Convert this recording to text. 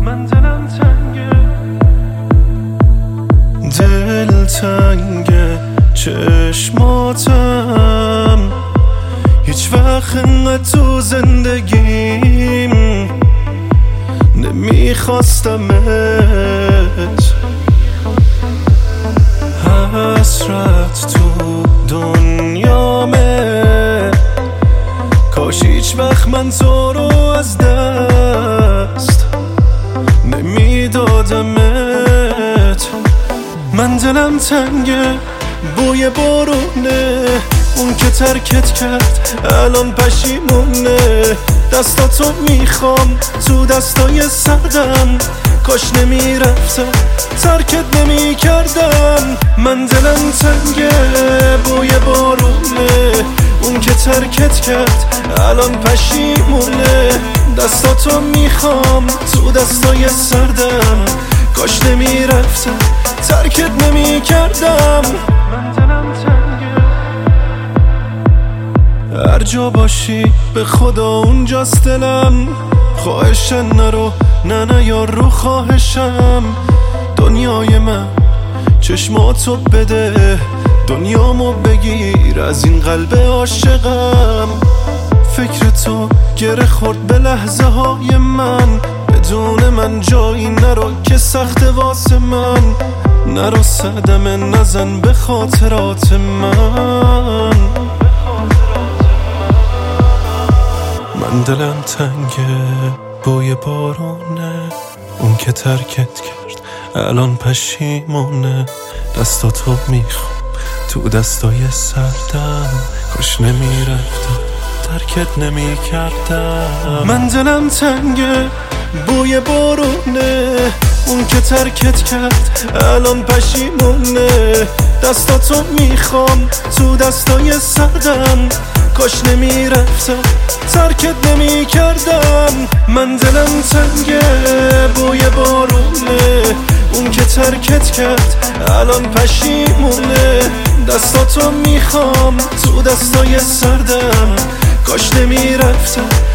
من دلم تنگه، دل تنگه، چشماتم هیچ وقت انقدر تو زندگیم نمیخواستمت. حسرت تو دنیامه، کاش هیچ وقت من تو رو از دست نمیدادمت. من دلم تنگه، بوی بارونه، اون که ترکت کرد الان پشیمونه. دستاتو میخوام تو دستای سردم، کاش نمیرفتم ترکت نمیکردم. من دلم تنگه، بوی بارونه، اون که ترکت کرد الان پشیمونه. دستاتو میخوام تو دستای سردم، کاش نمیرفتم ترکت نمیکردم. من دلم تنگه، هر جا باشی به خدا اونجاست دلم. خواهشن نرو، نه یار رو خواهشم. دنیای من چشماتو بده، دنیامو بگیر از این قلب عاشقم. فکر تو گره خورد به لحظه های من، بدون من جایی نرو که سخت واسه من. نرو صدمه نزن به خاطرات من. من دلم تنگه، بوی بارونه، اون که ترکت کرد الان پشیمونه. دستاتو میخوام تو دستای سردم، کاش نمیرفتم ترکت نمیکردم. من دلم تنگه، بوی بارونه، اون که ترکت کرد الان پشیمونه. دستاتو میخوام تو دستای سردم، کاش نمیرفتم ترکت نمیکردم. من دلم تنگه، بوی بارونه، اون که ترکت کرد الان پشیمونه. دستاتو میخوام تو دستای سردم، کاش نمیرفتم